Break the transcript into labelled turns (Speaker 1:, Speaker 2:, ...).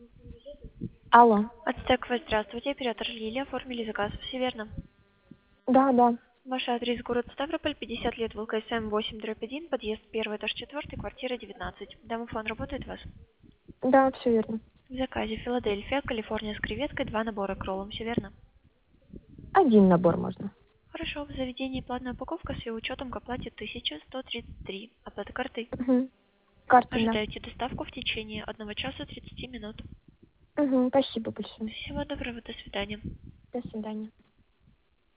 Speaker 1: Алло.
Speaker 2: Ацтеква, здравствуйте, оператор Лилия, оформили заказ, все верно?
Speaker 1: Да, да.
Speaker 2: Ваш адрес город Ставрополь, 50 лет, ВЛКСМ 8/1, подъезд 1, этаж 4, квартира 19. Домофон работает у вас?
Speaker 1: Да, все верно.
Speaker 2: В заказе Филадельфия, Калифорния с креветкой, 2 набора к роллам, все верно?
Speaker 1: Один набор можно.
Speaker 2: Хорошо, в заведении платная упаковка с ее учетом к оплате 1133. Оплата картой.
Speaker 1: Угу. Карта, да.
Speaker 2: Ожидаете доставку в течение 1 часа 30 минут.
Speaker 1: Угу. Спасибо большое.
Speaker 2: Всего доброго, до свидания.
Speaker 1: До свидания.